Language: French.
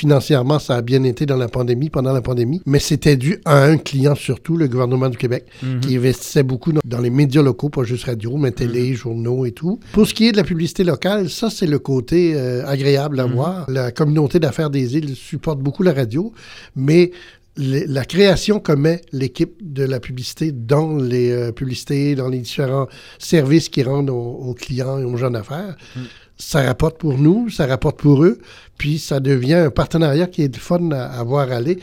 financièrement, ça a bien été pendant la pandémie, mais c'était dû à un client surtout, le gouvernement du Québec, qui investissait beaucoup dans les médias locaux, pas juste radio, mais télé, journaux et tout. Pour ce qui est de la publicité locale, ça, c'est le côté agréable à voir. La communauté d'affaires des îles supporte beaucoup la radio, mais la création que met l'équipe de la publicité dans les publicités, dans les différents services qu'ils rendent aux clients et aux gens d'affaires, ça rapporte pour nous, ça rapporte pour eux, puis ça devient un partenariat qui est fun à voir aller.